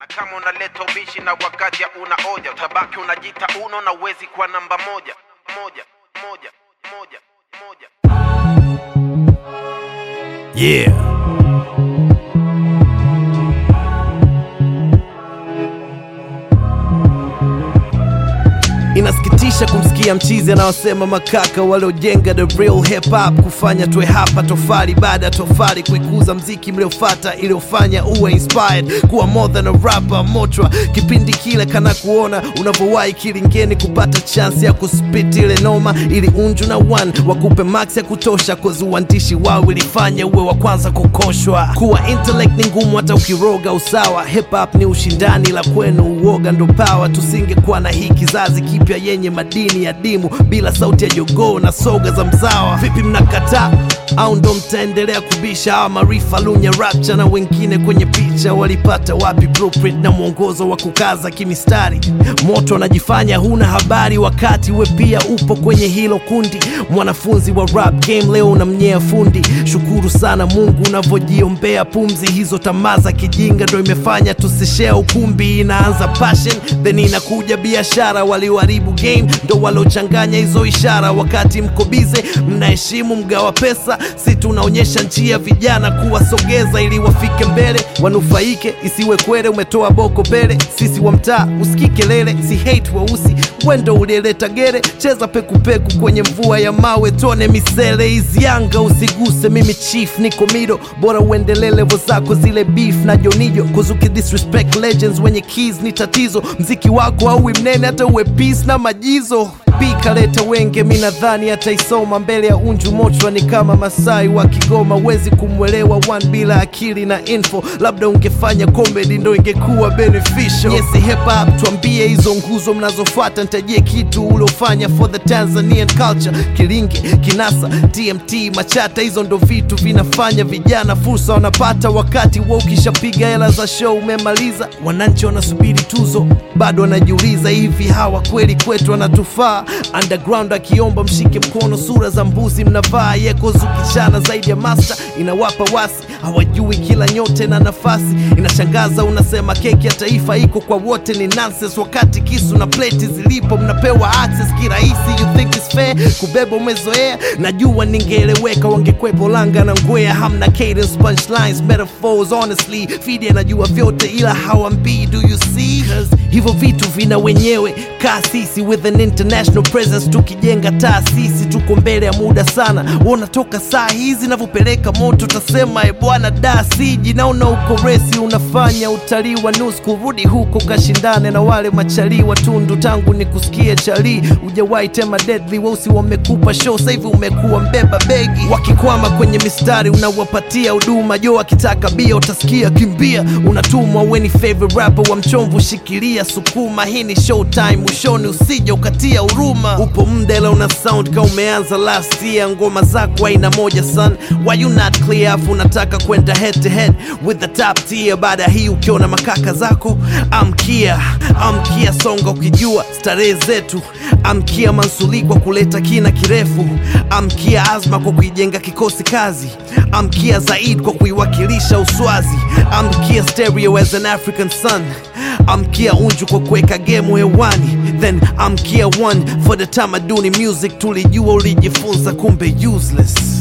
kama unaleta ubishi na wakati una hoja, utabaki unajita uno na uwezi kwa namba moja. Yeah. Inasikitisha kumsikia mchizi anaosema makaka waliojenga the real hip hop kufanya tuwe hapa tofali baada ya tofali, kuikuza mziki mliofata iliofanya uwe inspired kuwa more than a rapper. Motra kipindi kile kana kuona unavyowahi kilingeni kupata chance ya kuspit ile noma, ili unju na one wakupe max ya kutosha, cause uandishi wao ilifanya uwe wa kwanza kukoshwa. Kuwa intellect ni ngumu hata ukiroga usawa, hip hop ni ushindani la kwenu uoga ndo power. Tusingekuwa na hii kizazi kipya yenye madini ya dimu bila sauti ya jogoo na soga za mzawa. Vipi mnakataa au ndo mtaendelea kubisha? Hawa Marifa Lunya Rapture na wengine kwenye picha walipata wapi blueprint na mwongozo wa kukaza kimistari? Moto anajifanya huna habari wakati we pia upo kwenye hilo kundi. Mwanafunzi wa rap game leo unamnyea fundi. Shukuru sana Mungu unavyojiombea pumzi. Hizo tamaa za kijinga ndo imefanya tusishare ukumbi. Inaanza passion then inakuja biashara. Walioharibu game ndo walochanganya hizo ishara. Wakati mko bize mnaheshimu mgawa pesa, si tunaonyesha njia vijana kuwasogeza ili wafike mbele wanufaike. Isiwe kwele umetoa boko mbele, sisi wa mtaa usikike lele. Si hate weusi wendo ulileta gere, cheza peku peku kwenye mvua ya mawe tone misele. Hizi yanga usiguse, mimi chief niko mido, bora uendelee level zako zile beef na jonijo. Kuzuki disrespect legends wenye keys ni tatizo. Mziki wako au mnene hata uwe peace na majizo. Pika leta wenge minadhani hata isoma mbele ya unju. Mochwa ni kama Masai wa Kigoma, wezi kumwelewa one bila akili na info. Labda ungefanya comedy ndo ingekuwa beneficial. Yes hip hop tuambie hizo nguzo mnazofuata, nitajie kitu uliofanya for the Tanzanian culture. Kilinge, Kinasa, TMT, Machata, hizo ndo vitu vinafanya vijana fursa wanapata. Wakati wao ukishapiga hela za show umemaliza, wananchi wanasubiri tuzo bado wanajiuliza hivi hawa kweli kwetu wanatufaa? Underground akiomba mshike mkono, sura za mbuzi mnavaa. Yeko zukishana zaidi ya master inawapa wasi, hawajui kila nyote na nafasi. Inashangaza unasema keki ya taifa iko kwa wote ni nonsense, wakati kisu na plate zilipo mnapewa access kirahisi. You think it's fair? Kubeba umezoea. Najua ningeeleweka wangekwepo langa na ngwea. Hamna cadence, punchlines, metaphors. Honestly Fide anajua vyote ila hawambii. Do you see? Cause hivyo vitu vina wenyewe kasisi with an international presence. Tukijenga taasisi tuko mbele ya muda sana. Wanatoka saa hizi navyopeleka moto tasema bwana da siji. Naona uko resi unafanya utalii wa nusu, kurudi huko kashindane na wale machali wa tundu. Tangu ni kusikia chali ujawahi tema deadly, wausi wamekupa show sasa hivi umekuwa mbeba begi. Wakikwama kwenye mistari unawapatia huduma. Jo akitaka bia utasikia kimbia, unatumwa weni favorite rapper wa mchomvu shikilia sukuma. Hii ni show time ushoni usije ukatia huruma. Upo mdela una sound ka umeanza last year. Ngoma zako haina moja son, why you not clear? Afu unataka kwenda head to head with the top tier. Baada hii ukiona makaka zako amkia songa ukijua starehe zetu. Amkia Mansuri kwa kuleta kina kirefu. Amkia Azma kwa kuijenga kikosi kazi. Amkia Zaid kwa kuiwakilisha Uswazi. Amkia Stereo as an African son. Amkia Unju kwa kuweka game hewani. Then amkia one for the tamaduni music tulijua ulijifunza kumbe useless.